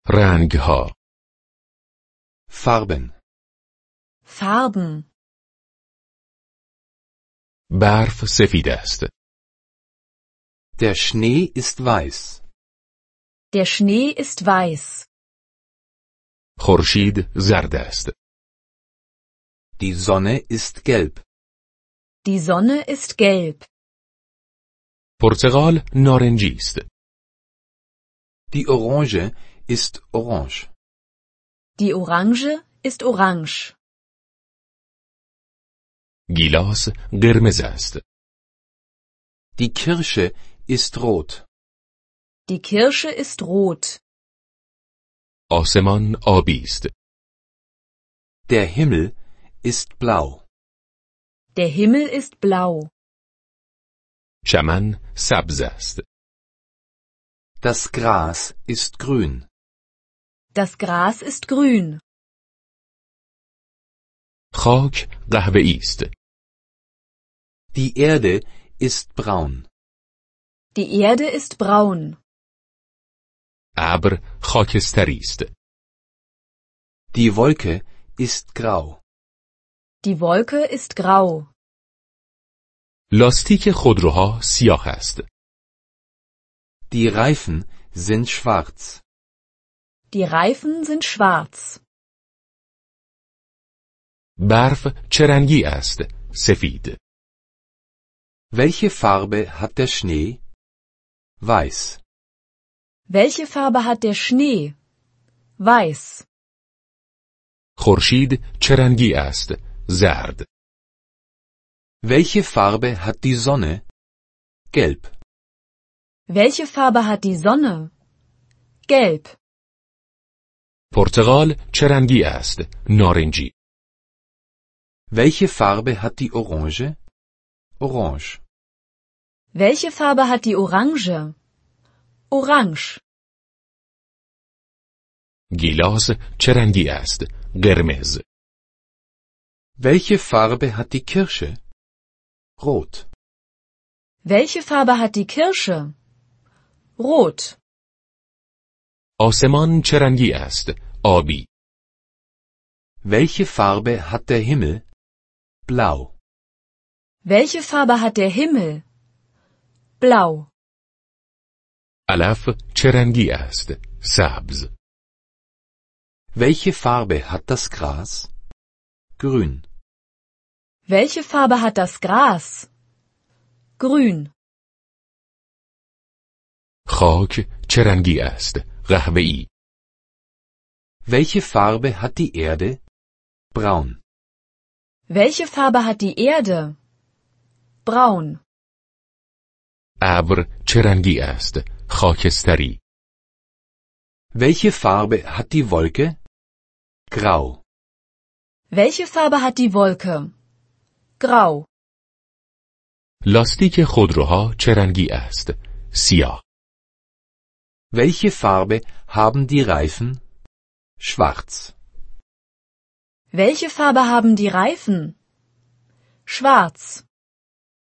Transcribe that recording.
رنگها. Farben. Farben. برف سفید است. Der Schnee ist weiß. Der Schnee ist weiß. خورشید زرد است. Die Sonne ist gelb. Die Sonne ist gelb. پرتقال نارنجی است. Die Orange ist orange. Die Orange ist orange. گیلاس قرمز است. Die Kirsche ist rot. Die Kirsche ist rot. آسمان آبی است. Der Himmel ist blau. Der Himmel ist blau. چمن سبز است. Das Gras ist grün. Das Gras ist grün. خاک قهوه‌ای است. Die Erde ist braun. Die Erde ist braun. ابر خاکستری است. Die Wolke ist grau. Die Wolke ist grau. لاستیک خودروها سیاه است. Die Reifen sind schwarz. Die Reifen sind schwarz. برف چه رنگی است؟ سفید. Welche Farbe hat der Schnee? Weiß. Welche Farbe hat der Schnee? Weiß. خورشید چه رنگی است؟ زرد. Welche Farbe hat die Sonne? Gelb. Welche Farbe hat die Sonne? Gelb. پرتقال چه رنگی است؟ نارنجی. Welche Farbe hat die Orange? Orange. Welche Farbe hat die Orange? Orange. گیلاس چه رنگی است؟ قرمز. Welche Farbe hat die Kirsche? Rot. Welche Farbe hat die Kirsche? Rot. آسمان چه رنگی است؟ آبی. Welche Farbe hat der Himmel? Blau. Welche Farbe hat der Himmel? Blau. علف چه رنگی است؟ سبز. Welche Farbe hat das Gras? Grün. Welche Farbe hat das Gras? Grün. خاک چه رنگی است؟ قهوه‌ای. Welche Farbe hat die Erde? Braun. Welche Farbe hat die Erde? Braun. ابر چه رنگی است؟ خاکستری. Welche Farbe hat die Wolke? Grau. Welche Farbe hat die Wolke? Grau. لاستیک خودروها چه رنگی است؟ سیاه. Welche Farbe haben die Reifen? Schwarz. Welche Farbe haben die Reifen? Schwarz.